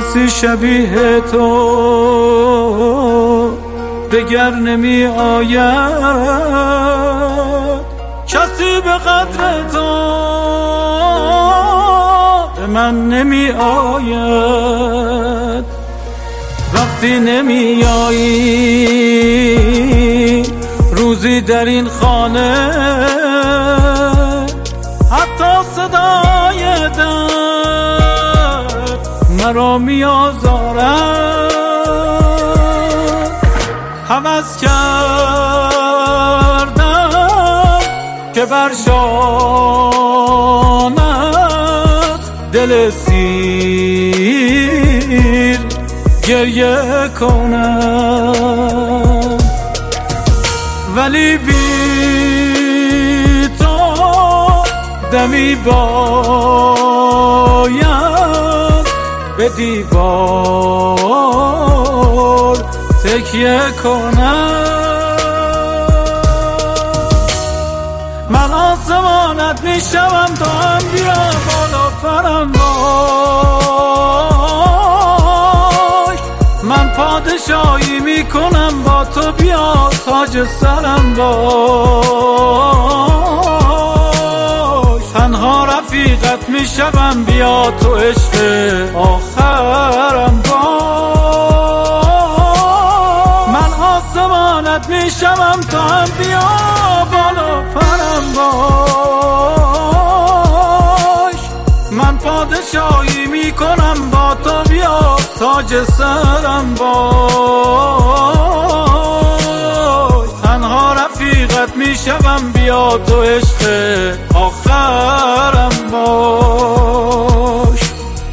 کسی شبیه تو دگر نمی آید، کسی به قدر تو به من نمی آید. وقتی نمی آیی روزی در این خانه، حتی صدای درد مرا می آزارد. هوس کردم که بر شانت دل سیر گریه کنم، ولی بی تو دمی باید به دیوار تکیه کنم. من آسمانت میشوم تا هم بیا بالا پرم باش، من پادشاهی میکنم با تو بیا تاج سرم باش. تنها رفیقت میشوم بیا تو عشق آخرم باش. من آسمانت میشوم تا هم بیا بالا پرم باش، من پادشاهی میکنم با تو بیا تاج سرم باش. تنها رفیقت میشوم بیا تو عشق آخرم باش.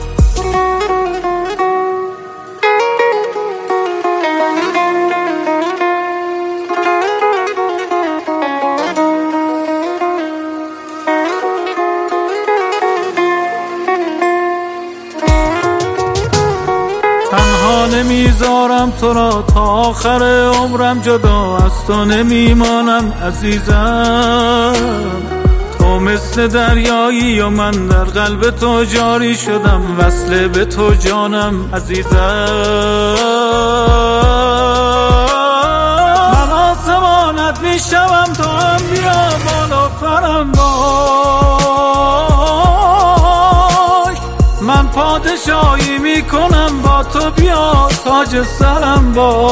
تنها نمیذارم تو را تا آخر عمرم، جدا از تو نمیمانم عزیزم. تو مثل دریایی و من در قلب تو جاری شدم، وصل به تو جانم عزیزم. من آسمانت میشوم تا هم بیا بالا پرم باش، من پادشاهی میکنم با تو بیا تاج سرم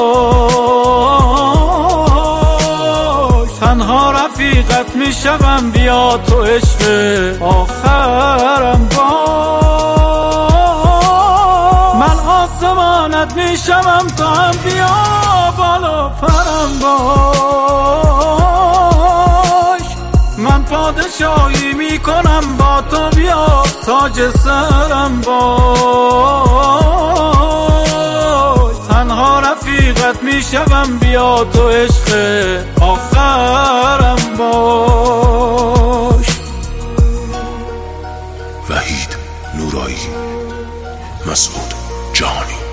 باش. تنها رفیقت میشوم بیا تو عشق آخرم باش. من آسمانت میشوم تا هم بیا بالا پرم باش، من پادشاهی میکنم با تو بیا تاج سرم باش. تنها رفیقت میشوم بیا تو عشق آخرم باش. وحید نورایی، مسعود جهانی.